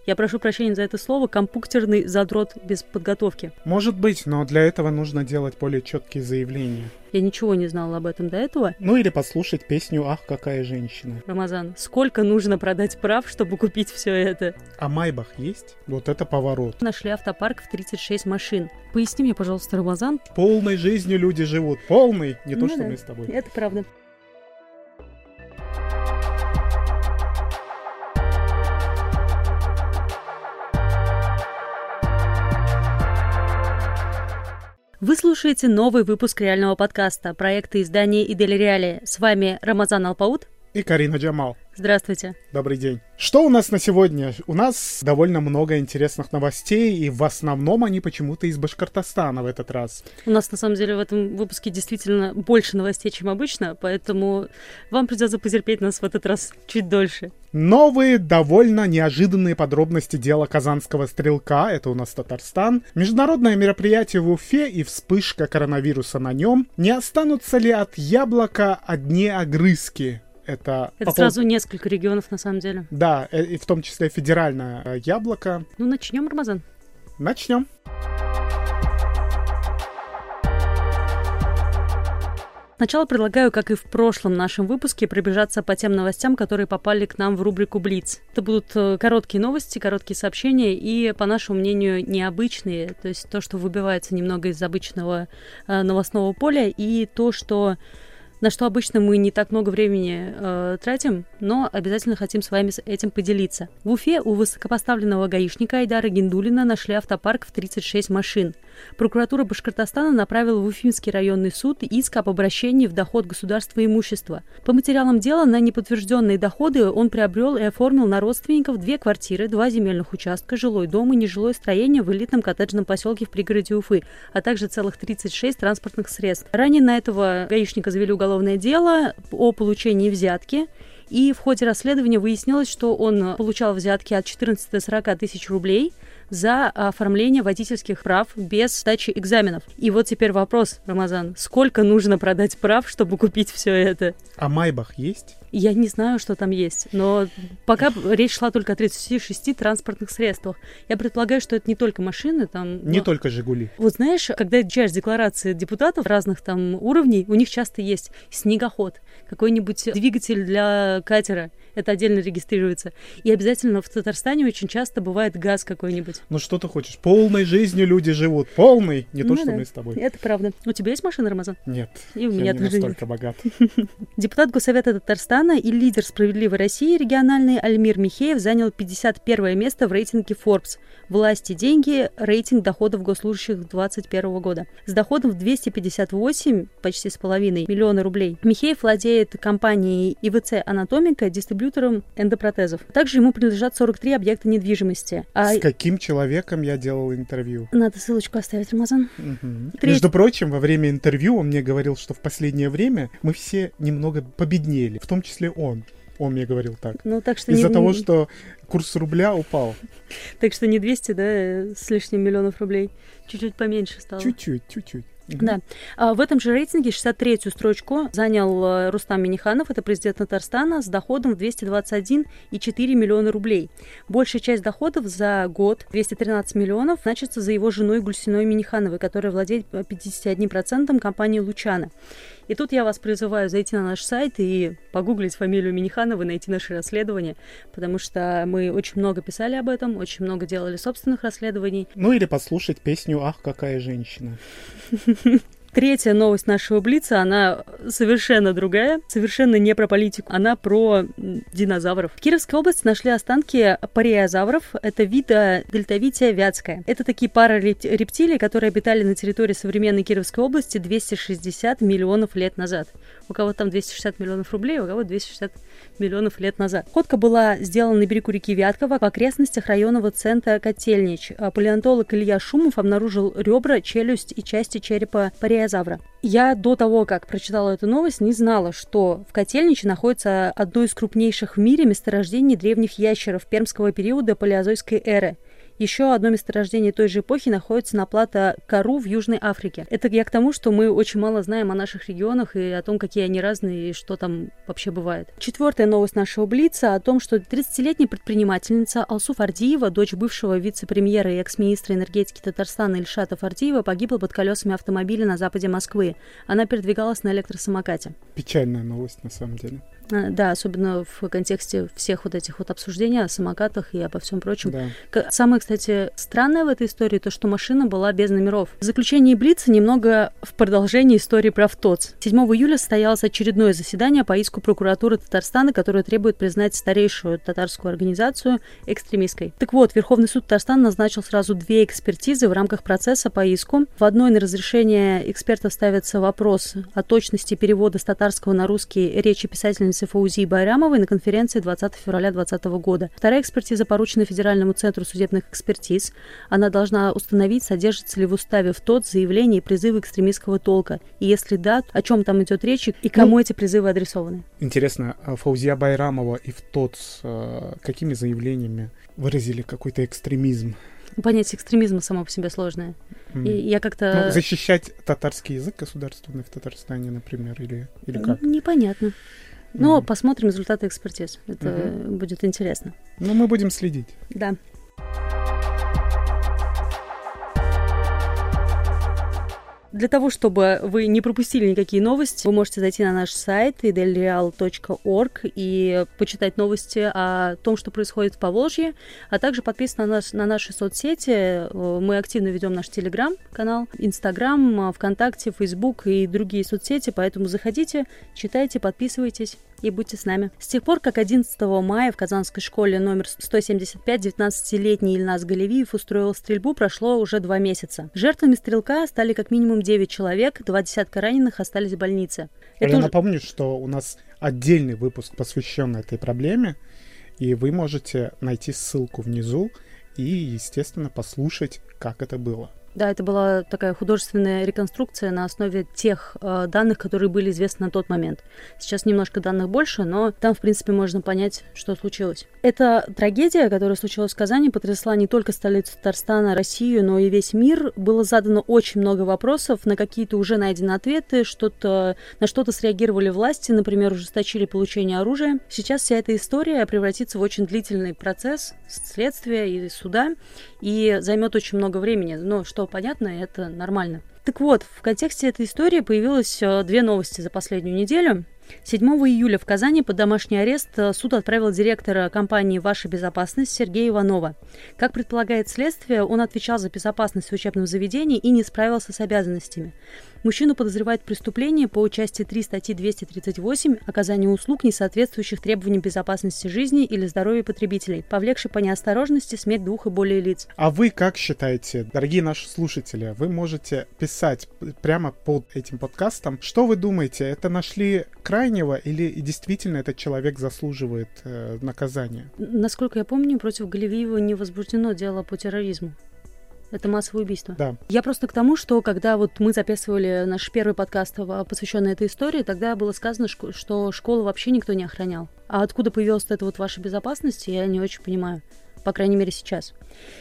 Я прошу прощения за это слово, компьютерный задрот без подготовки. Может быть, но для этого нужно делать более четкие заявления. Я ничего не знала об этом до этого. Ну или послушать песню «Ах, какая женщина». Рамазан, сколько нужно продать прав, чтобы купить все это? А Майбах есть? Вот это поворот. Нашли автопарк в 36 машин. Поясни мне, пожалуйста, Рамазан. Полной жизнью люди живут. Полной. Не то, Ну что да, мы с тобой. это правда. Вы слушаете новый выпуск реального подкаста проекта издания «Идель Реалии». С вами Рамазан Алпаут и Карина Джамал. Здравствуйте. Добрый день. Что у нас на сегодня? У нас довольно много интересных новостей, и в основном они почему-то из Башкортостана в этот раз. У нас, на самом деле, в этом выпуске действительно больше новостей, чем обычно, поэтому вам придется потерпеть нас в этот раз чуть дольше. Новые, довольно неожиданные подробности дела казанского стрелка, это у нас Татарстан, международное мероприятие в Уфе и вспышка коронавируса на нем. Не останутся ли от яблока одни огрызки? Это сразу несколько регионов, на самом деле. Да, и в том числе федеральное яблоко. Ну, начнем, Рамазан. Начнем. Сначала предлагаю, как и в прошлом нашем выпуске, пробежаться по тем новостям, которые попали к нам в рубрику «Блиц». Это будут короткие новости, короткие сообщения и, по нашему мнению, необычные. То есть то, что выбивается немного из обычного новостного поля, и то, на что обычно мы не так много времени тратим, но обязательно хотим с вами этим поделиться. В Уфе у высокопоставленного гаишника Айдара Гиндулина нашли автопарк в 36 машин. Прокуратура Башкортостана направила в Уфимский районный суд иск об обращении в доход государства имущества. По материалам дела на неподтвержденные доходы он приобрел и оформил на родственников 2 квартиры, 2 земельных участка, жилой дом и нежилое строение в элитном коттеджном поселке в пригороде Уфы, а также целых 36 транспортных средств. Ранее на этого гаишника завели уголовное дело о получении взятки. И в ходе расследования выяснилось, что он получал взятки от 14 до 40 тысяч рублей за оформление водительских прав без сдачи экзаменов. И вот теперь вопрос, Рамазан, сколько нужно продать прав, чтобы купить все это? А Майбах есть? Я не знаю, что там есть, но пока речь шла только о 36 транспортных средствах. Я предполагаю, что это не только машины. Не только «Жигули». Вот знаешь, когда изучаешь декларации депутатов разных там уровней, у них часто есть снегоход, какой-нибудь двигатель для катера. Это отдельно регистрируется. И обязательно в Татарстане очень часто бывает газ какой-нибудь. Ну что ты хочешь? Полной жизнью люди живут. Полной. Не то, что да. Мы с тобой. Это правда. У тебя есть машина, Рамазан? Нет. И у меня я не тоже настолько богат. Депутат Госсовета Татарстана и лидер «Справедливой России» региональный Альмир Михеев занял 51 место в рейтинге Forbes. Власти, деньги, рейтинг доходов госслужащих 2021 года. С доходом в 258, почти с половиной, миллиона рублей. Михеев владеет компанией ИВЦ «Анатомика», дистрибьютором эндопротезов. Также ему принадлежат 43 объекта недвижимости. С каким человеком я делал интервью? Надо ссылочку оставить, Рамазан. Угу. Между прочим, во время интервью он мне говорил, что в последнее время мы все немного победнели, в том числе он. Он мне говорил так. Ну, так что из-за того, что курс рубля упал. Так что не 200, да, с лишним миллионов рублей. Чуть-чуть поменьше стало. Чуть-чуть. Да. В этом же рейтинге 63-ю строчку занял Рустам Минниханов, это президент Татарстана, с доходом в 221,4 миллиона рублей. Большая часть доходов за год, 213 миллионов, значится за его женой Гульсиной Миннихановой, которая владеет 51% компании «Лучана». И тут я вас призываю зайти на наш сайт и погуглить фамилию Миннихановой, найти наше расследование, потому что мы очень много писали об этом, очень много делали собственных расследований. Ну или послушать песню «Ах, какая женщина». Третья новость нашего Блица, она совершенно другая, совершенно не про политику, она про динозавров. В Кировской области нашли останки пареозавров, это вида дельтовития вятская. Это такие пары рептилий, которые обитали на территории современной Кировской области 260 миллионов лет назад. У кого там 260 миллионов рублей, у кого 260 миллионов лет назад. Находка была сделана на берегу реки Вятка в окрестностях районного центра Котельнич. Палеонтолог Илья Шумов обнаружил ребра, челюсть и части черепа пареозавра. Я до того, как прочитала эту новость, не знала, что в Котельниче находится одно из крупнейших в мире месторождений древних ящеров пермского периода палеозойской эры. Еще одно месторождение той же эпохи находится на плато Кару в Южной Африке. Это я к тому, что мы очень мало знаем о наших регионах и о том, какие они разные и что там вообще бывает. Четвертая новость нашего Блица о том, что 30-летняя предпринимательница Алсу Фардиева, дочь бывшего вице-премьера и экс-министра энергетики Татарстана Ильшата Фардиева, погибла под колесами автомобиля на западе Москвы. Она передвигалась на электросамокате. Печальная новость, на самом деле. Да, особенно в контексте всех вот этих вот обсуждений о самокатах и обо всем прочем. Да. Самое, кстати, странное в этой истории то, что машина была без номеров. В заключении Блица немного в продолжении истории про ВТОЦ. 7 июля состоялось очередное заседание по иску прокуратуры Татарстана, которое требует признать старейшую татарскую организацию экстремистской. Так вот, Верховный суд Татарстана назначил сразу 2 экспертизы в рамках процесса по иску. В одной на разрешение экспертов ставится вопрос о точности перевода с татарского на русский речи писательницы Фаузии Байрамовой на конференции 20 февраля 2020 года. Вторая экспертиза поручена Федеральному центру судебных экспертиз. Она должна установить, содержится ли в уставе ВТОЦ заявления и призывы экстремистского толка. И если да, о чем там идет речь и кому эти призывы адресованы. Интересно, Фаузия Байрамова и ВТОЦ какими заявлениями выразили какой-то экстремизм? Понятие экстремизма само по себе сложное. И я как-то... защищать татарский язык государственный в Татарстане, например, или как? Непонятно. Но посмотрим результаты экспертиз. Это будет интересно. Мы будем следить. Да. Для того, чтобы вы не пропустили никакие новости, вы можете зайти на наш сайт idelreal.org и почитать новости о том, что происходит в Поволжье, а также подписываться на наши соцсети. Мы активно ведем наш Телеграм-канал, Инстаграм, ВКонтакте, Фейсбук и другие соцсети, поэтому заходите, читайте, подписывайтесь и будьте с нами. С тех пор, как 11 мая в Казанской школе номер 175 19-летний Ильназ Галевиев устроил стрельбу, прошло уже 2 месяца. Жертвами стрелка стали как минимум 9 человек, 20 раненых остались в больнице. Я напомню, что у нас отдельный выпуск посвящен этой проблеме, и вы можете найти ссылку внизу и, естественно, послушать, как это было. Да, это была такая художественная реконструкция на основе тех данных, которые были известны на тот момент. Сейчас немножко данных больше, но там, в принципе, можно понять, что случилось. Эта трагедия, которая случилась в Казани, потрясла не только столицу Татарстана, Россию, но и весь мир. Было задано очень много вопросов, на какие-то уже найдены ответы, на что-то среагировали власти, например, ужесточили получение оружия. Сейчас вся эта история превратится в очень длительный процесс следствия и суда, и займет очень много времени. Но что понятно, это нормально. Так вот, в контексте этой истории появилось 2 новости за последнюю неделю. 7 июля в Казани под домашний арест суд отправил директора компании «Ваша безопасность» Сергея Иванова. Как предполагает следствие, он отвечал за безопасность в учебном заведении и не справился с обязанностями. Мужчину подозревают в преступлении по части 3 статьи 238 «Оказание услуг, не соответствующих требованиям безопасности жизни или здоровья потребителей, повлекший по неосторожности смерть 2 и более лиц». А вы как считаете, дорогие наши слушатели, вы можете писать прямо под этим подкастом, что вы думаете, это нашли крайнего или действительно этот человек заслуживает наказания? Насколько я помню, против Галевиева не возбуждено дело по терроризму. Это массовое убийство. Да. Я просто к тому, что когда вот мы записывали наш первый подкаст, посвященный этой истории, тогда было сказано, что школу вообще никто не охранял. А откуда появилась эта вот ваша безопасность, я не очень понимаю. По крайней мере, сейчас.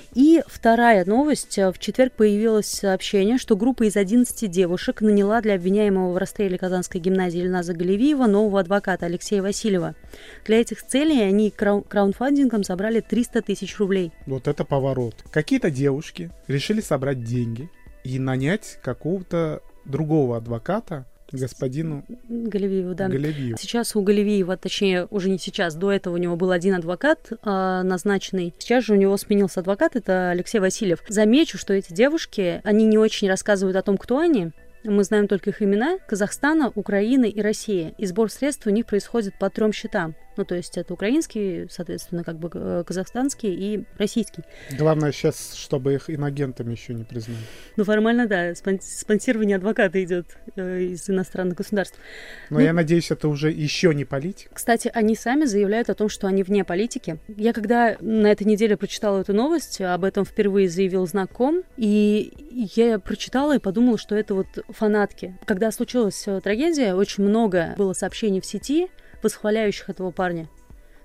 И вторая новость. В четверг появилось сообщение, что группа из 11 девушек наняла для обвиняемого в расстреле Казанской гимназии Ильназа Галевиева нового адвоката Алексея Васильева. Для этих целей они краундфандингом собрали 300 тысяч рублей. Вот это поворот. Какие-то девушки решили собрать деньги и нанять какого-то другого адвоката, господину Галевиеву, да. Галевиеву. Сейчас у Галевиева, точнее, уже не сейчас, до этого у него был один адвокат назначенный. Сейчас же у него сменился адвокат, это Алексей Васильев. Замечу, что эти девушки, они не очень рассказывают о том, кто они. Мы знаем только их имена: Казахстана, Украины и России. И сбор средств у них происходит по 3 счетам. Ну, то есть это украинский, соответственно, как бы казахстанский и российский. Главное сейчас, чтобы их инагентами еще не признали. Ну, формально, да. Спонсирование адвоката идет из иностранных государств. Но я надеюсь, это уже еще не политик. Кстати, они сами заявляют о том, что они вне политики. Я когда на этой неделе прочитала эту новость, об этом впервые заявил Знак.ком, и я прочитала и подумала, что это вот фанатки. Когда случилась трагедия, очень много было сообщений в сети, восхваляющих этого парня.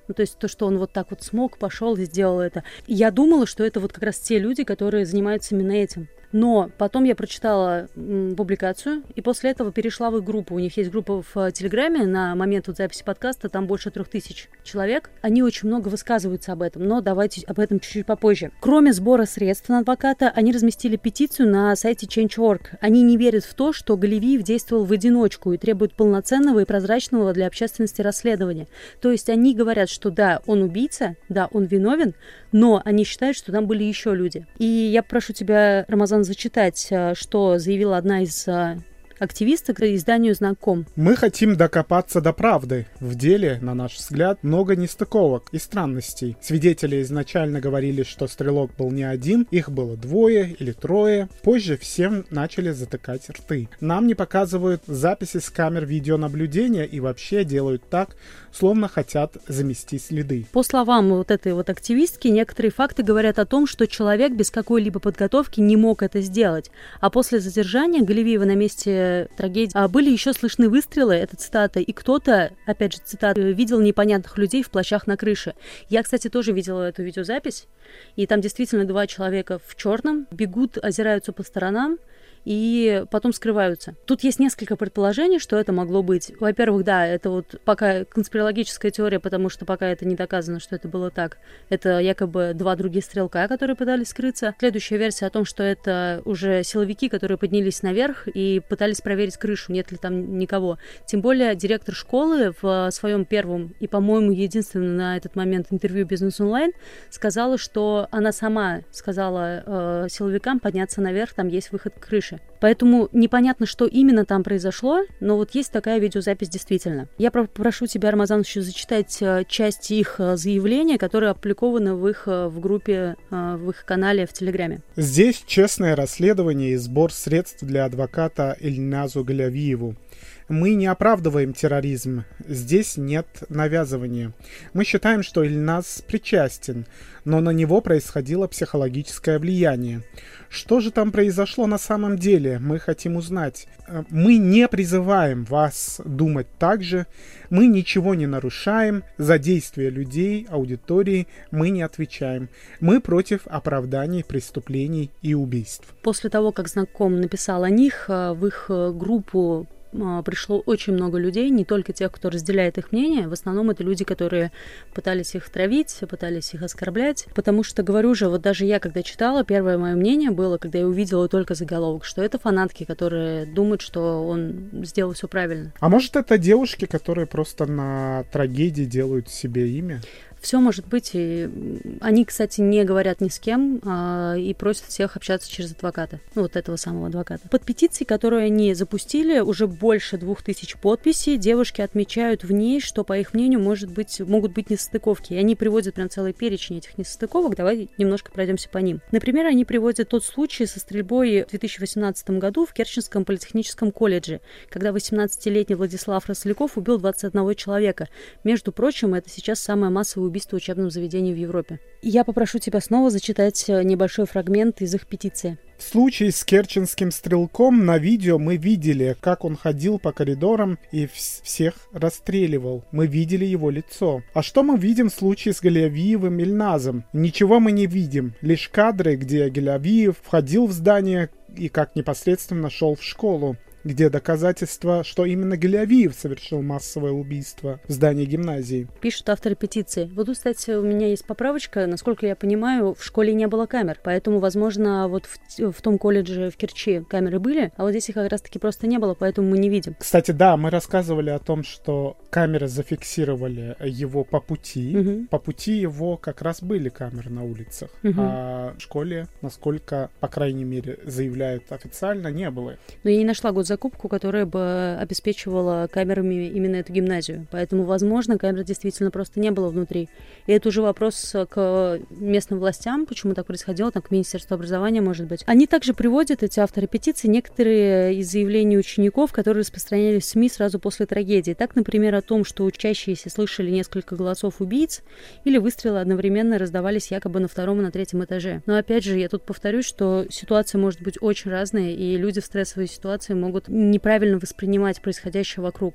Ну, то есть то, что он вот так вот смог, пошел и сделал это. Я думала, что это вот как раз те люди, которые занимаются именно этим. Но потом я прочитала публикацию, и после этого перешла в их группу. У них есть группа в Телеграме на момент вот записи подкаста, там больше 3000 человек. Они очень много высказываются об этом, но давайте об этом чуть-чуть попозже. Кроме сбора средств на адвоката, они разместили петицию на сайте Change.org. Они не верят в то, что Галевиев действовал в одиночку и требуют полноценного и прозрачного для общественности расследования. То есть они говорят, что да, он убийца, да, он виновен, но они считают, что там были еще люди. И я прошу тебя, Рамазан, зачитать, что заявила одна из активисток изданию «Знаком». Мы хотим докопаться до правды. В деле, на наш взгляд, много нестыковок и странностей. Свидетели изначально говорили, что стрелок был не один, их было 2 или 3. Позже всем начали затыкать рты. Нам не показывают записи с камер видеонаблюдения и вообще делают так, словно хотят замести следы. По словам вот этой вот активистки, некоторые факты говорят о том, что человек без какой-либо подготовки не мог это сделать. А после задержания Галевиева на месте трагедии были еще слышны выстрелы, это цитата, и кто-то, опять же цитата, видел непонятных людей в плащах на крыше. Я, кстати, тоже видела эту видеозапись, и там действительно 2 человека в черном бегут, озираются по сторонам, и потом скрываются. Тут есть несколько предположений, что это могло быть. Во-первых, да, это вот пока конспирологическая теория, потому что пока это не доказано, что это было так. Это якобы 2 других стрелка, которые пытались скрыться. Следующая версия о том, что это уже силовики, которые поднялись наверх и пытались проверить крышу, нет ли там никого. Тем более директор школы в своем первом и, по-моему, единственном на этот момент интервью «Бизнес онлайн» сказала, что она сама сказала силовикам подняться наверх, там есть выход к крыше. Поэтому непонятно, что именно там произошло, но вот есть такая видеозапись действительно. Я прошу тебя, Рамазан, еще зачитать часть их заявления, которые опубликованы в группе, в их канале в Телеграме. Здесь честное расследование и сбор средств для адвоката Ильназу Галевиеву. Мы не оправдываем терроризм. Здесь нет навязывания. Мы считаем, что Ильназ причастен, но на него происходило психологическое влияние. Что же там произошло на самом деле? Мы хотим узнать. Мы не призываем вас думать так же. Мы ничего не нарушаем. За действия людей, аудитории мы не отвечаем. Мы против оправданий преступлений и убийств. После того, как Знаком написал о них, в их группу пришло очень много людей, не только тех, кто разделяет их мнение. В основном это люди, которые пытались их травить, пытались их оскорблять. Потому что, говорю же, вот даже я, когда читала, первое мое мнение было, когда я увидела только заголовок, что это фанатки, которые думают, что он сделал все правильно. А может, это девушки, которые просто на трагедии делают себе имя? Все может быть. И они, кстати, не говорят ни с кем и просят всех общаться через адвоката. Ну, вот этого самого адвоката. Под петицией, которую они запустили, уже больше 2000 подписей. Девушки отмечают в ней, что, по их мнению, могут быть несостыковки. И они приводят прям целый перечень этих несостыковок. Давай немножко пройдемся по ним. Например, они приводят тот случай со стрельбой в 2018 году в Керченском политехническом колледже, когда 18-летний Владислав Росляков убил 21 человека. Между прочим, это сейчас самое массовое убийство в учебном заведении в Европе. Я попрошу тебя снова зачитать небольшой фрагмент из их петиции. В случае с керченским стрелком на видео мы видели, как он ходил по коридорам и всех расстреливал. Мы видели его лицо. А что мы видим в случае с Галевиевым Ильназом? Ничего мы не видим. Лишь кадры, где Галевиев входил в здание и как непосредственно шел в школу, где доказательства, что именно Галевиев совершил массовое убийство в здании гимназии. Пишут авторы петиции. Вот тут, кстати, у меня есть поправочка. Насколько я понимаю, в школе не было камер, поэтому, возможно, вот в том колледже в Керчи камеры были, а вот здесь их как раз-таки просто не было, поэтому мы не видим. Кстати, да, мы рассказывали о том, что камеры зафиксировали его по пути. Угу. По пути его как раз были камеры на улицах, а в школе, насколько, по крайней мере, заявляют официально, не было. Но я не нашла закупку, которая бы обеспечивала камерами именно эту гимназию. Поэтому, возможно, камер действительно просто не было внутри. И это уже вопрос к местным властям, почему так происходило, там, к Министерству образования, может быть. Они также приводят, эти авторы петиции, некоторые из заявлений учеников, которые распространялись в СМИ сразу после трагедии. Так, например, о том, что учащиеся слышали несколько голосов убийц или выстрелы одновременно раздавались якобы на 2-м и на 3-м этаже. Но, опять же, я тут повторюсь, что ситуация может быть очень разная, и люди в стрессовой ситуации могут неправильно воспринимать происходящее вокруг.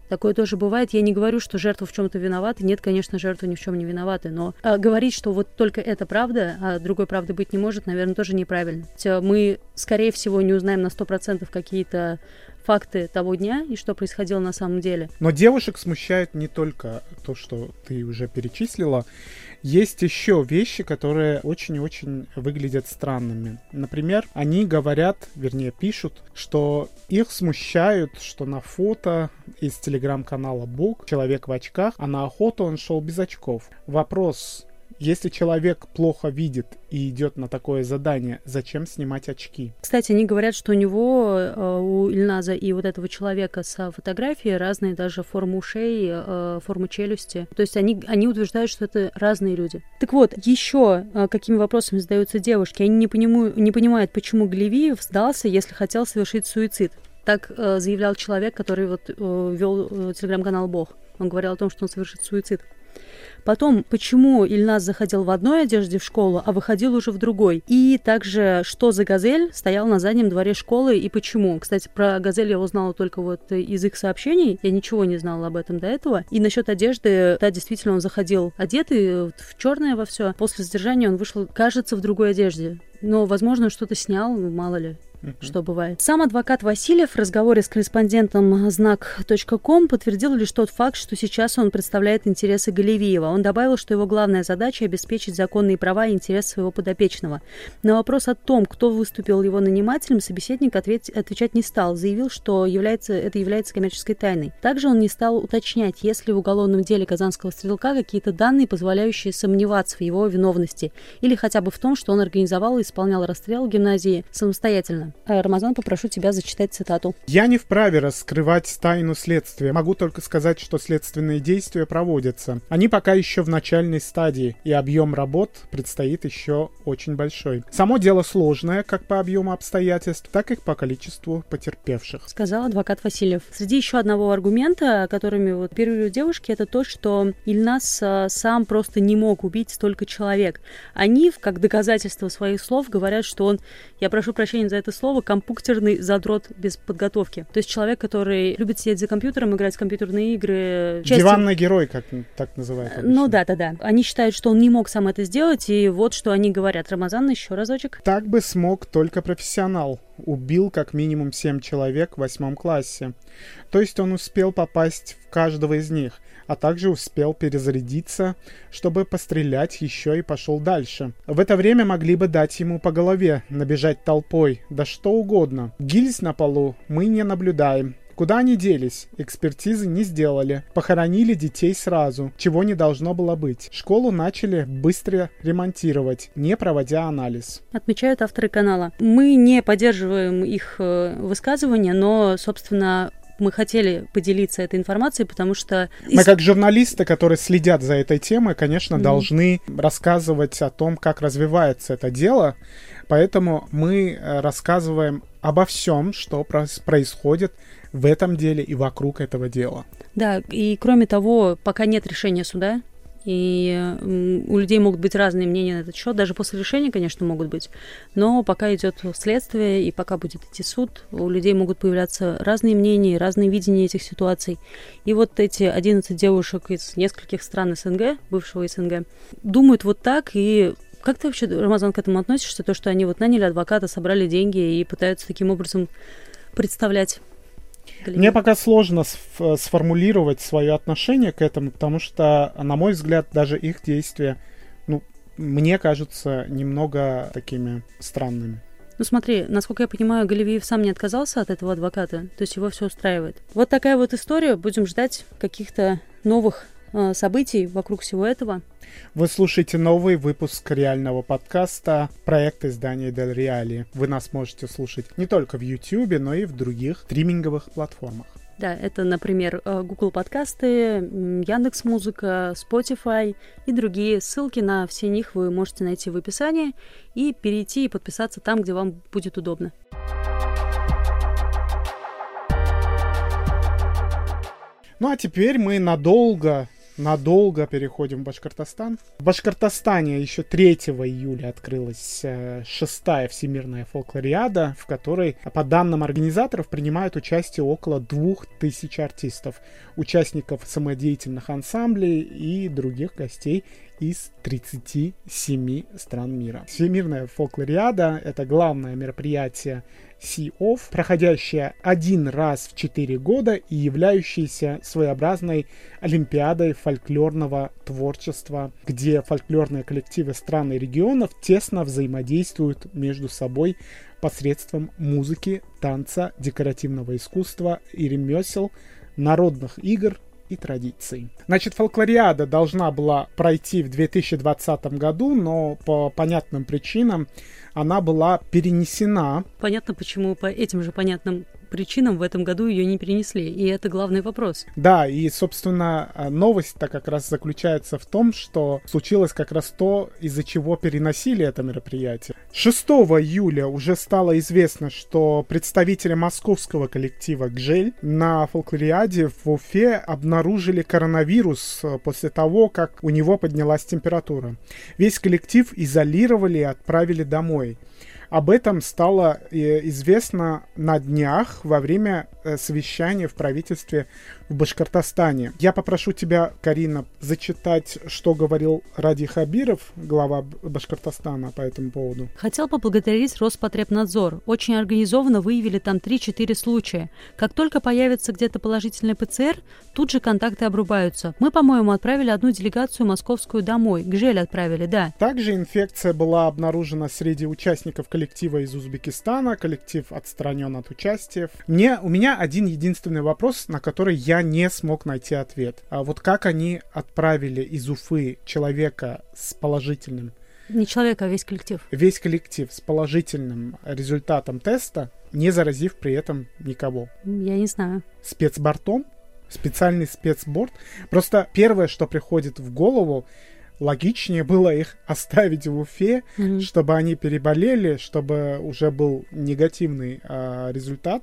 Такое тоже бывает. Я не говорю, что жертва в чем-то виновата. Нет, конечно, жертва ни в чем не виновата. Но говорить, что вот только это правда, а другой правды быть не может, наверное, тоже неправильно. Мы, скорее всего, не узнаем на 100% какие-то факты того дня и что происходило на самом деле. Но девушек смущает не только то, что ты уже перечислила. Есть еще вещи, которые очень-очень выглядят странными. Например, они говорят, вернее пишут, что их смущают, что на фото из телеграм-канала Бог человек в очках, а на охоту он шел без очков. Вопрос: если человек плохо видит и идет на такое задание, зачем снимать очки? Кстати, они говорят, что у него, у Ильназа и вот этого человека с фотографией разные даже формы ушей, формы челюсти. То есть они утверждают, что это разные люди. Так вот, еще какими вопросами задаются девушки? Они не понимают, почему Галевиев сдался, если хотел совершить суицид. Так заявлял человек, который вел телеграм-канал Бог. Он говорил о том, что он совершит суицид. Потом, почему Ильназ заходил в одной одежде в школу, а выходил уже в другой? И также, что за «Газель» стоял на заднем дворе школы и почему? Кстати, про «Газель» я узнала только вот из их сообщений. Я ничего не знала об этом до этого. И насчет одежды, да, действительно, он заходил одетый в черное во все. После задержания он вышел, кажется, в другой одежде. Но, возможно, что-то снял, мало ли. Что бывает. Сам адвокат Васильев в разговоре с корреспондентом знак.ком подтвердил лишь тот факт, что сейчас он представляет интересы Галевиева. Он добавил, что его главная задача – обеспечить законные права и интересы своего подопечного. На вопрос о том, кто выступил его нанимателем, собеседник отвечать не стал. Заявил, что это является коммерческой тайной. Также он не стал уточнять, есть ли в уголовном деле казанского стрелка какие-то данные, позволяющие сомневаться в его виновности, или хотя бы в том, что он организовал и исполнял расстрел в гимназии самостоятельно. Рамазан, попрошу тебя зачитать цитату. «Я не вправе раскрывать тайну следствия. Могу только сказать, что следственные действия проводятся. Они пока еще в начальной стадии, и объем работ предстоит еще очень большой. Само дело сложное, как по объему обстоятельств, так и по количеству потерпевших», сказал адвокат Васильев. Среди еще одного аргумента, которыми оперируют девушки, это то, что Ильназ сам просто не мог убить столько человек. Они, как доказательство своих слов, говорят, что он, я прошу прощения за это слово, компьютерный задрот без подготовки. То есть человек, который любит сидеть за компьютером, играть в компьютерные игры. Диванный герой, как так называют обычно. Ну да. Они считают, что он не мог сам это сделать, и вот что они говорят. Рамазан, еще разочек. Так бы смог только профессионал. Убил как минимум 7 человек в 8 классе. То есть он успел попасть в каждого из них, а также успел перезарядиться, чтобы пострелять еще и пошел дальше. В это время могли бы дать ему по голове, набежать толпой, да что угодно. Гильз на полу мы не наблюдаем. Куда они делись? Экспертизы не сделали. Похоронили детей сразу, чего не должно было быть. Школу начали быстро ремонтировать, не проводя анализ. Отмечают авторы канала. Мы не поддерживаем их высказывания, но, собственно, мы хотели поделиться этой информацией, потому что... Мы как журналисты, которые следят за этой темой, конечно, должны рассказывать о том, как развивается это дело. Поэтому мы рассказываем обо всем, что происходит в этом деле и вокруг этого дела. Да, и кроме того, пока нет решения суда, и у людей могут быть разные мнения на этот счет, даже после решения, конечно, могут быть, но пока идет следствие и пока будет идти суд, у людей могут появляться разные мнения, разные видения этих ситуаций. И вот эти 11 девушек из нескольких стран СНГ, бывшего СНГ, думают вот так. И как ты вообще, Рамазан, к этому относишься? То, что они вот наняли адвоката, собрали деньги и пытаются таким образом представлять Галевиева? Мне пока сложно сформулировать свое отношение к этому, потому что, на мой взгляд, даже их действия, мне кажутся немного такими странными. Ну смотри, насколько я понимаю, Галевиев сам не отказался от этого адвоката, то есть его все устраивает. Вот такая вот история. Будем ждать каких-то новых событий вокруг всего этого. Вы слушаете новый выпуск реального подкаста проекта издания Дель Реали. Вы нас можете слушать не только в YouTube, но и в других стриминговых платформах. Да, это, например, Google подкасты, Яндекс.Музыка, Spotify и другие. Ссылки на все них вы можете найти в описании и перейти и подписаться там, где вам будет удобно. Ну а теперь мы надолго надолго переходим в Башкортостан. В Башкортостане еще 3 июля открылась 6-я Всемирная фолклориада, в которой, по данным организаторов, принимают участие около 2000 артистов, участников самодеятельных ансамблей и других гостей из 37 стран мира. Всемирная фолклориада — это главное мероприятие Sea-Off, проходящее один раз в 4 года и являющееся своеобразной олимпиадой фольклорного творчества, где фольклорные коллективы стран и регионов тесно взаимодействуют между собой посредством музыки, танца, декоративного искусства и ремесел, народных игр и традиций. Значит, фолклориада должна была пройти в 2020 году, но по понятным причинам она была перенесена. Понятно, почему по этим же понятным причинам в этом году ее не перенесли, и это главный вопрос. Да, и, собственно, новость-то как раз заключается в том, что случилось как раз то, из-за чего переносили это мероприятие. 6 июля уже стало известно, что представители московского коллектива «Гжель» на фолклориаде в Уфе обнаружили коронавирус после того, как у него поднялась температура. Весь коллектив изолировали и отправили домой. Об этом стало известно на днях во время совещания в правительстве в Башкортостане. Я попрошу тебя, Карина, зачитать, что говорил Ради Хабиров, глава Башкортостана, по этому поводу. Хотел поблагодарить Роспотребнадзор. Очень организованно выявили там 3-4 случая. Как только появится где-то положительный ПЦР, тут же контакты обрубаются. Мы, по-моему, отправили одну делегацию московскую домой. Гжель отправили, да. Также инфекция была обнаружена среди участников коллектива из Узбекистана. Коллектив отстранен от участия. У меня один единственный вопрос, на который я не смог найти ответ. А вот как они отправили из Уфы человека с положительным... Не человека, а весь коллектив. Весь коллектив с положительным результатом теста, не заразив при этом никого. Я не знаю. Спецбортом? Специальный спецборт? Просто первое, что приходит в голову, логичнее было их оставить в Уфе, чтобы они переболели, чтобы уже был негативный результат.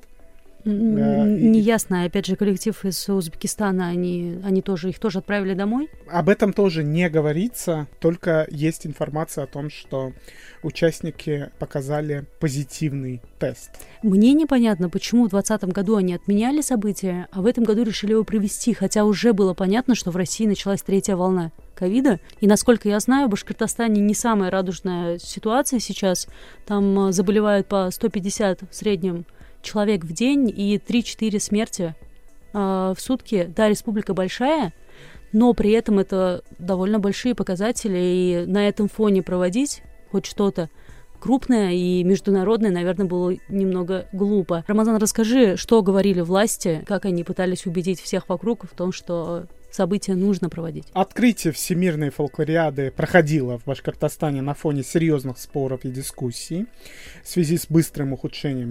Неясно. Опять же, коллектив из Узбекистана, их тоже отправили домой? Об этом тоже не говорится, только есть информация о том, что участники показали позитивный тест. Мне непонятно, почему в 2020 году они отменяли события, а в этом году решили его провести, хотя уже было понятно, что в России началась 3-я волна ковида. И, насколько я знаю, в Башкортостане не самая радужная ситуация сейчас. Там заболевают по 150 в среднем человек в день и 3-4 смерти в сутки. Да, республика большая, но при этом это довольно большие показатели, и на этом фоне проводить хоть что-то крупное и международное, наверное, было немного глупо. Рамазан, расскажи, что говорили власти, как они пытались убедить всех вокруг в том, что события нужно проводить. Открытие Всемирной фолклориады проходило в Башкортостане на фоне серьезных споров и дискуссий в связи с быстрым ухудшением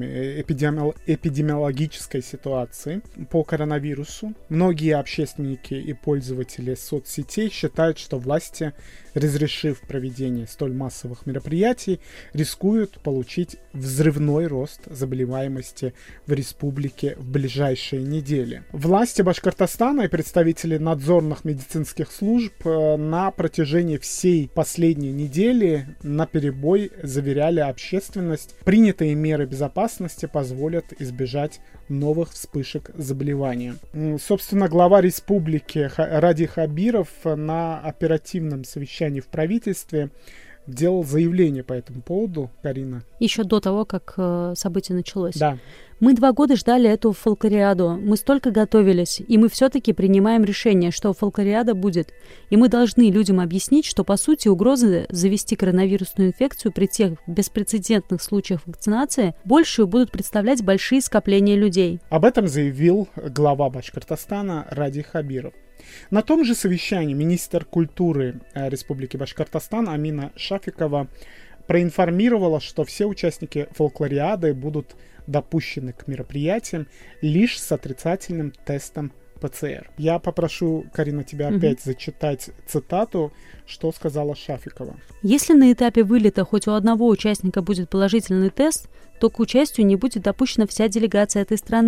эпидемиологической ситуации по коронавирусу. Многие общественники и пользователи соцсетей считают, что власти, разрешив проведение столь массовых мероприятий, рискуют получить взрывной рост заболеваемости в республике в ближайшие недели. Власти Башкортостана и представители надзорных медицинских служб на протяжении всей последней недели наперебой заверяли общественность, принятые меры безопасности позволят избежать новых вспышек заболевания. Собственно, глава республики Ради Хабиров на оперативном совещании в правительстве делал заявление по этому поводу, Карина. Еще до того, как событие началось. Да. Мы 2 года ждали эту фолклориаду. Мы столько готовились, и мы все-таки принимаем решение, что фолклориада будет. И мы должны людям объяснить, что, по сути, угрозы завести коронавирусную инфекцию при тех беспрецедентных случаях вакцинации большую будут представлять большие скопления людей. Об этом заявил глава Башкортостана Ради Хабиров. На том же совещании министр культуры Республики Башкортостан Амина Шафикова проинформировала, что все участники фолклориады будут допущены к мероприятиям лишь с отрицательным тестом ПЦР. Я попрошу, Карина, тебя опять зачитать цитату, что сказала Шафикова. Если на этапе вылета хоть у одного участника будет положительный тест, то к участию не будет допущена вся делегация этой страны.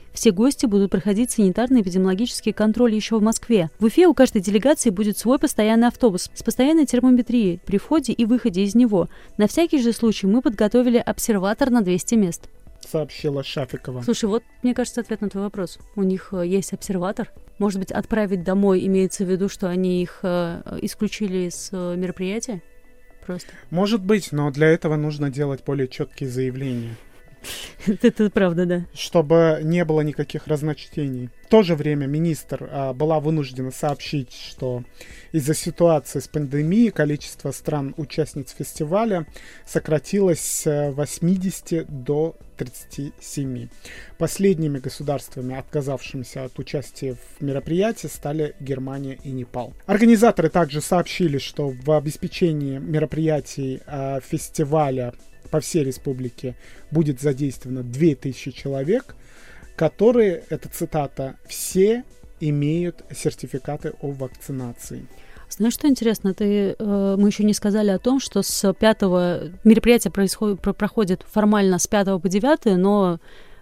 Все гости будут проходить санитарно-эпидемиологический контроль еще в Москве. В Уфе у каждой делегации будет свой постоянный автобус с постоянной термометрией при входе и выходе из него. На всякий же случай мы подготовили обсерватор на 200 мест. Сообщила Шафикова. Слушай, вот, мне кажется, ответ на твой вопрос. У них есть обсерватор. Может быть, отправить домой имеется в виду, что они их исключили из мероприятия? Просто. Может быть, но для этого нужно делать более четкие заявления. Это правда, да. Чтобы не было никаких разночтений. В то же время министр была вынуждена сообщить, что из-за ситуации с пандемией количество стран-участниц фестиваля сократилось с 80 до 37. Последними государствами, отказавшимися от участия в мероприятии, стали Германия и Непал. Организаторы также сообщили, что в обеспечении мероприятий фестиваля по всей республике будет задействовано 2000 человек, которые, это цитата, «все имеют сертификаты о вакцинации». Знаешь, что интересно? Мы еще не сказали о том, что с 5 мероприятие проходит формально с 5 по 9, но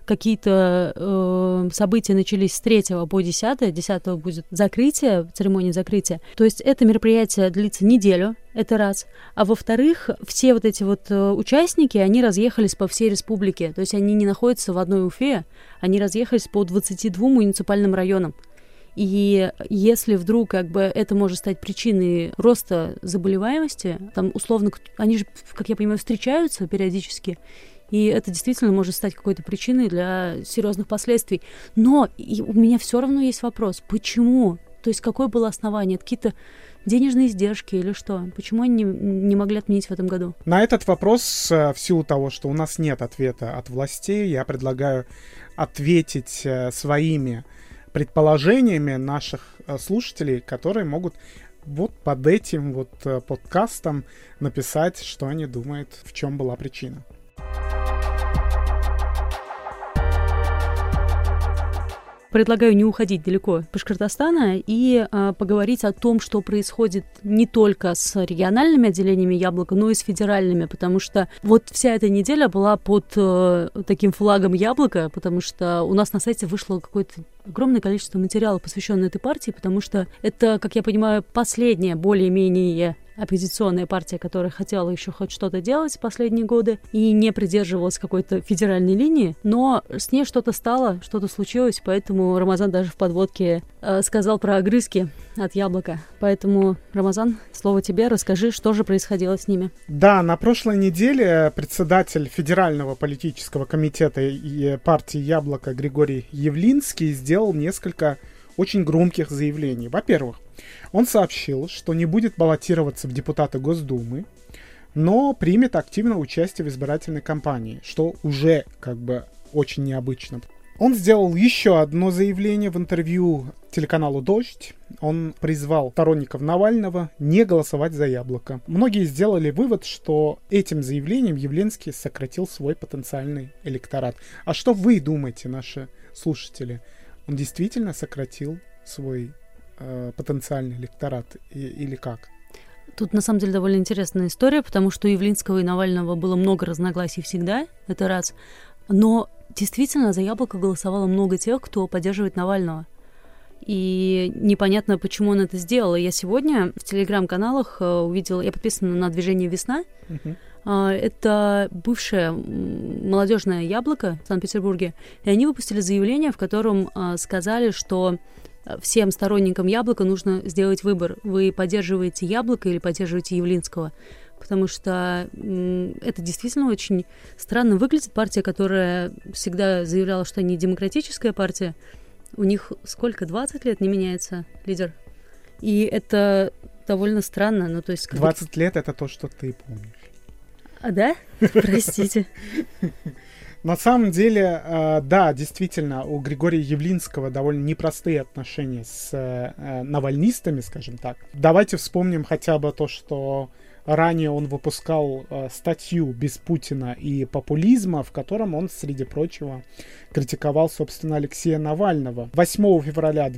какие-то события начались с 3 по 10. 10 будет закрытие, церемония закрытия. То есть это мероприятие длится неделю, это раз. А во-вторых, все вот эти вот участники, они разъехались по всей республике. То есть они не находятся в одной Уфе, они разъехались по 22 муниципальным районам. И если вдруг это может стать причиной роста заболеваемости, там условно, они же, как я понимаю, встречаются периодически, и это действительно может стать какой-то причиной для серьезных последствий. Но у меня все равно есть вопрос, почему? То есть какое было основание? Это какие-то денежные издержки или что? Почему они не могли отменить в этом году? На этот вопрос, в силу того, что у нас нет ответа от властей, я предлагаю ответить своими предположениями наших слушателей, которые могут вот под этим вот подкастом написать, что они думают, в чем была причина. Предлагаю не уходить далеко от Башкортостана и поговорить о том, что происходит не только с региональными отделениями Яблока, но и с федеральными, потому что вот вся эта неделя была под таким флагом Яблока, потому что у нас на сайте вышло какое-то огромное количество материала, посвященное этой партии, потому что это, как я понимаю, последняя более-менее оппозиционная партия, которая хотела еще хоть что-то делать в последние годы и не придерживалась какой-то федеральной линии, но с ней что-то стало, что-то случилось, поэтому Рамазан даже в подводке сказал про огрызки от Яблока. Поэтому, Рамазан, слово тебе, расскажи, что же происходило с ними. Да, на прошлой неделе председатель Федерального политического комитета партии Яблоко Григорий Явлинский сделал несколько очень громких заявлений. Во-первых, он сообщил, что не будет баллотироваться в депутаты Госдумы, но примет активное участие в избирательной кампании, что уже очень необычно. Он сделал еще одно заявление в интервью телеканалу «Дождь». Он призвал сторонников Навального не голосовать за Яблоко. Многие сделали вывод, что этим заявлением Явлинский сократил свой потенциальный электорат. А что вы думаете, наши слушатели? Он действительно сократил свой потенциальный электорат или как? Тут, на самом деле, довольно интересная история, потому что у Явлинского и Навального было много разногласий всегда, это раз. Но действительно за Яблоко голосовало много тех, кто поддерживает Навального. И непонятно, почему он это сделал. Я сегодня в телеграм-каналах увидела, я подписана на движение «Весна». Это бывшее молодежное Яблоко в Санкт-Петербурге. И они выпустили заявление, в котором сказали, что всем сторонникам Яблока нужно сделать выбор. Вы поддерживаете Яблоко или поддерживаете Явлинского? Потому что это действительно очень странно выглядит. Партия, которая всегда заявляла, что они демократическая партия, у них сколько, 20 лет не меняется лидер? И это довольно странно. Ну, то есть, 20 лет — это то, что ты помнишь. А, да? Простите. На самом деле, да, действительно, у Григория Явлинского довольно непростые отношения с навальнистами, скажем так. Давайте вспомним хотя бы то, что Ранее он выпускал статью «Без Путина и популизма», в котором он, среди прочего, критиковал, собственно, Алексея Навального. 8 февраля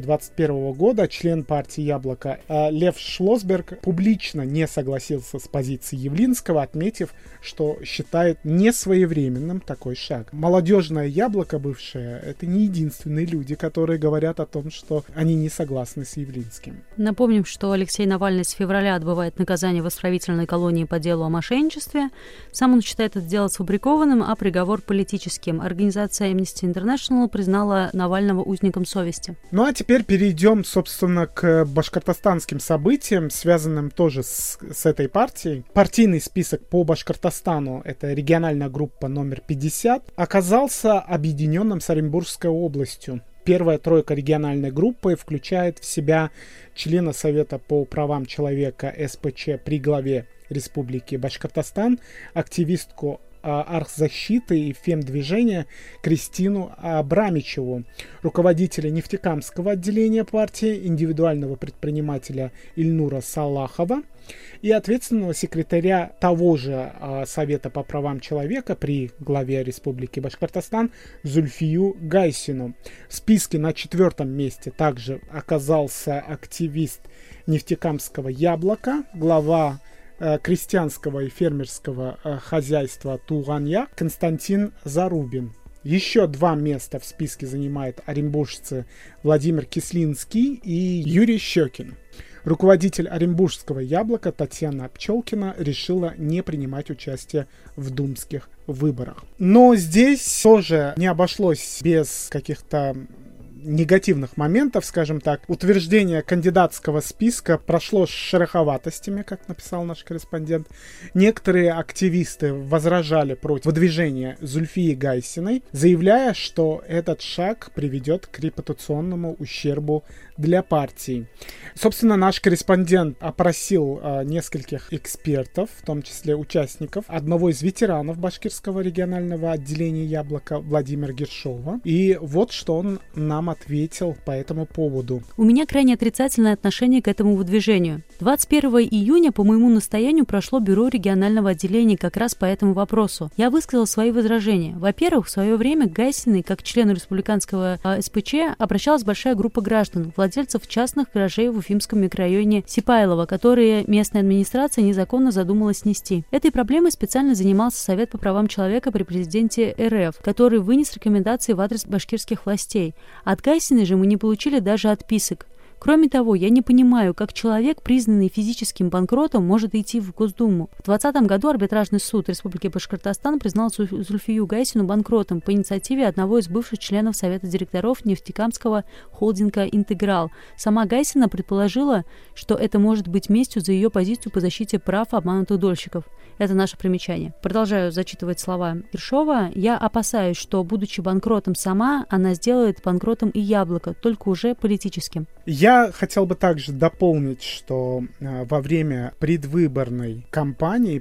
2021 года член партии «Яблоко» Лев Шлосберг публично не согласился с позицией Явлинского, отметив, что считает несвоевременным такой шаг. Молодежное «Яблоко» бывшее — это не единственные люди, которые говорят о том, что они не согласны с Явлинским. Напомним, что Алексей Навальный с февраля отбывает наказание в исправительной колонии по делу о мошенничестве. Сам он считает это дело сфабрикованным, а приговор политическим. Организация Amnesty International признала Навального узником совести. Ну а теперь перейдем, собственно, к башкортостанским событиям, связанным тоже с этой партией. Партийный список по Башкортостану, это региональная группа номер 50, оказался объединенным с Оренбургской областью. Первая тройка региональной группы включает в себя члена Совета по правам человека СПЧ при главе Республики Башкортостан, активистку архзащиты и фемдвижения Кристину Абрамичеву, руководителя нефтекамского отделения партии, индивидуального предпринимателя Ильнура Салахова и ответственного секретаря того же Совета по правам человека при главе Республики Башкортостан Зульфию Гайсину. В списке на 4-м месте также оказался активист нефтекамского «Яблока», глава крестьянского и фермерского хозяйства Туганья Константин Зарубин. Еще 2 места в списке занимают оренбуржцы Владимир Кислинский и Юрий Щекин. Руководитель Оренбургского «Яблока» Татьяна Пчелкина решила не принимать участие в думских выборах. Но здесь тоже не обошлось без каких-то негативных моментов, скажем так. Утверждение кандидатского списка прошло с шероховатостями, как написал наш корреспондент. Некоторые активисты возражали против выдвижения Зульфии Гайсиной, заявляя, что этот шаг приведет к репутационному ущербу для партии. Собственно, наш корреспондент опросил нескольких экспертов, в том числе участников, одного из ветеранов башкирского регионального отделения «Яблоко» Владимира Гершова. И вот что он нам ответил по этому поводу. У меня крайне отрицательное отношение к этому выдвижению. 21 июня по моему настоянию прошло бюро регионального отделения как раз по этому вопросу. Я высказал свои возражения. Во-первых, в свое время к Гайсиной, как члену республиканского СПЧ, обращалась большая группа граждан, владельцев частных гаражей в Уфимском микрорайоне Сипайлово, которые местная администрация незаконно задумала снести. Этой проблемой специально занимался Совет по правам человека при президенте РФ, который вынес рекомендации в адрес башкирских властей. От Гайсиной же мы не получили даже отписок. Кроме того, я не понимаю, как человек, признанный физическим банкротом, может идти в Госдуму. В 2020 году арбитражный суд Республики Башкортостан признал Зульфию Гайсину банкротом по инициативе одного из бывших членов Совета директоров нефтекамского холдинга «Интеграл». Сама Гайсина предположила, что это может быть местью за ее позицию по защите прав обманутых дольщиков. Это наше примечание. Продолжаю зачитывать слова Ершова. «Я опасаюсь, что, будучи банкротом сама, она сделает банкротом и «Яблоко», только уже политическим». Я хотел бы также дополнить, что во время предвыборной кампании,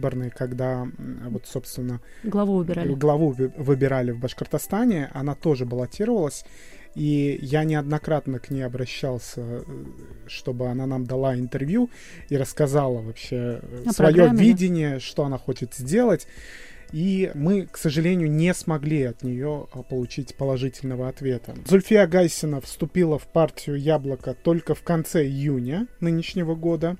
когда вот, собственно, главу выбирали в Башкортостане, она тоже баллотировалась. И я неоднократно к ней обращался, чтобы она нам дала интервью и рассказала вообще свое видение, что она хочет сделать. И мы, к сожалению, не смогли от нее получить положительного ответа. Зульфия Гайсина вступила в партию «Яблоко» только в конце июня нынешнего года.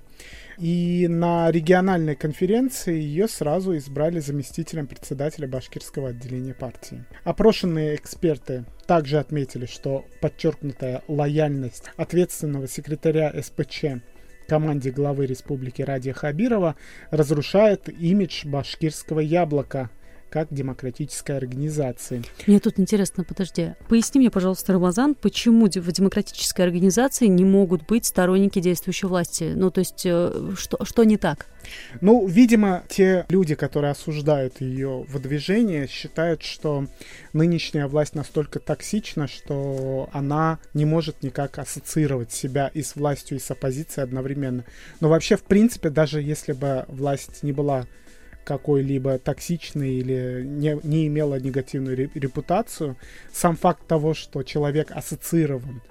И на региональной конференции ее сразу избрали заместителем председателя башкирского отделения партии. Опрошенные эксперты также отметили, что подчеркнутая лояльность ответственного секретаря СПЧ команде главы республики Радия Хабирова разрушает имидж башкирского «Яблока» как демократической организации. Мне тут интересно, подожди. Поясни мне, пожалуйста, Рамазан, почему в демократической организации не могут быть сторонники действующей власти? Ну, то есть, что не так? Ну, видимо, те люди, которые осуждают ее выдвижение, считают, что нынешняя власть настолько токсична, что она не может никак ассоциировать себя и с властью, и с оппозицией одновременно. Но вообще, в принципе, даже если бы власть не была какой-либо токсичной или не имела негативную репутацию, сам факт того, что человек ассоциирован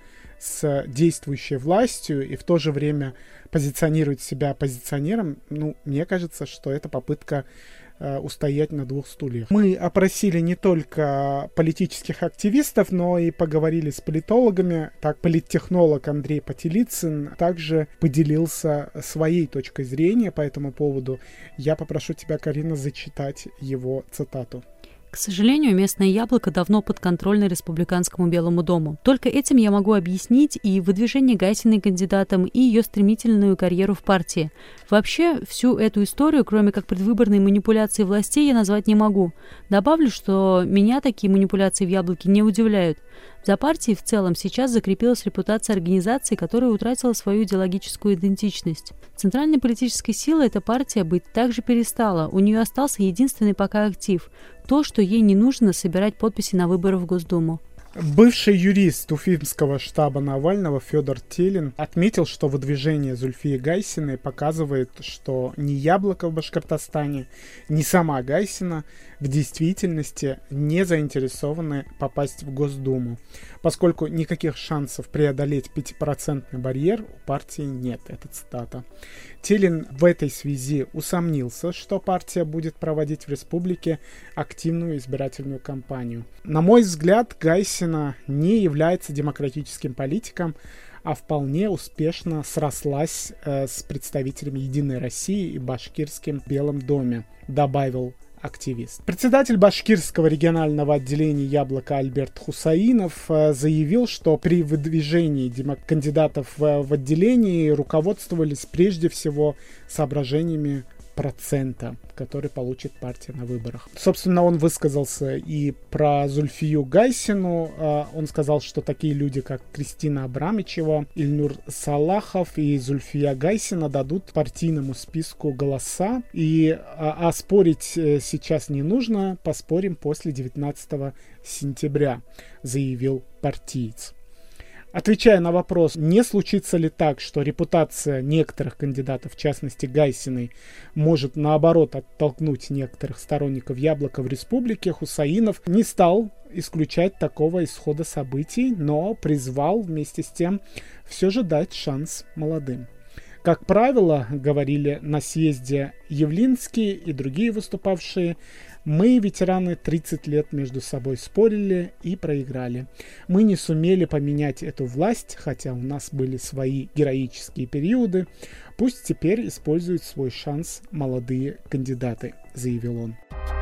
с действующей властью и в то же время позиционирует себя оппозиционером, мне кажется, что это попытка устоять на двух стульях. Мы опросили не только политических активистов, но и поговорили с политологами. Так, политтехнолог Андрей Потелицын также поделился своей точкой зрения по этому поводу. Я попрошу тебя, Карина, зачитать его цитату. К сожалению, местное яблоко давно подконтрольно республиканскому Белому дому. Только этим я могу объяснить и выдвижение Гайсиной кандидатом, и ее стремительную карьеру в партии. Вообще, всю эту историю, кроме как предвыборной манипуляции властей, я назвать не могу. Добавлю, что меня такие манипуляции в яблоке не удивляют. За партией в целом сейчас закрепилась репутация организации, которая утратила свою идеологическую идентичность. Центральной политической силой эта партия быть также перестала. У нее остался единственный пока актив – то, что ей не нужно собирать подписи на выборы в Госдуму. Бывший юрист Уфимского штаба Навального Федор Телин отметил, что выдвижение Зульфии Гайсиной показывает, что ни Яблоко в Башкортостане, ни сама Гайсина в действительности не заинтересованы попасть в Госдуму, поскольку никаких шансов преодолеть 5% барьер у партии нет. Это цитата. Телин в этой связи усомнился, что партия будет проводить в республике активную избирательную кампанию. На мой взгляд, Гайсина не является демократическим политиком, а вполне успешно срослась с представителями «Единой России» и башкирским Белым доме, добавил активист. Председатель башкирского регионального отделения «Яблоко» Альберт Хусаинов заявил, что при выдвижении кандидатов в отделении руководствовались прежде всего соображениями процента, который получит партия на выборах. Собственно, он высказался и про Зульфию Гайсину. Он сказал, что такие люди, как Кристина Абрамичева, Ильнур Салахов и Зульфия Гайсина дадут партийному списку голоса. И спорить сейчас не нужно, поспорим после 19 сентября, заявил партиец. Отвечая на вопрос, не случится ли так, что репутация некоторых кандидатов, в частности Гайсиной, может наоборот оттолкнуть некоторых сторонников Яблока в республике, Хусаинов не стал исключать такого исхода событий, но призвал вместе с тем все же дать шанс молодым. Как правило, говорили на съезде Явлинский и другие выступавшие, мы, ветераны, 30 лет между собой спорили и проиграли. Мы не сумели поменять эту власть, хотя у нас были свои героические периоды. Пусть теперь используют свой шанс молодые кандидаты, заявил он.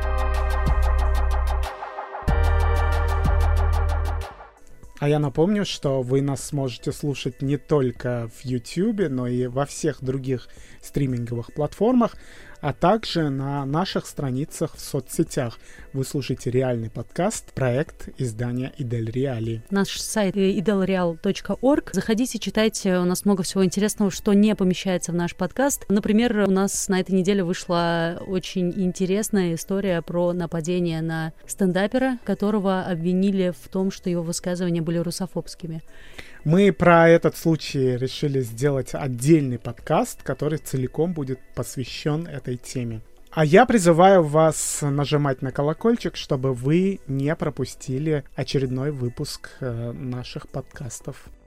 А я напомню, что вы нас сможете слушать не только в YouTube, но и во всех других стриминговых платформах, а также на наших страницах в соцсетях. Вы слушаете реальный подкаст, проект издания Идель Реали. Наш сайт idelreal.org. Заходите, читайте, у нас много всего интересного, что не помещается в наш подкаст. Например, у нас на этой неделе вышла очень интересная история про нападение на стендапера, которого обвинили в том, что его высказывания были русофобскими. Мы про этот случай решили сделать отдельный подкаст, который целиком будет посвящен этой теме. А я призываю вас нажимать на колокольчик, чтобы вы не пропустили очередной выпуск наших подкастов.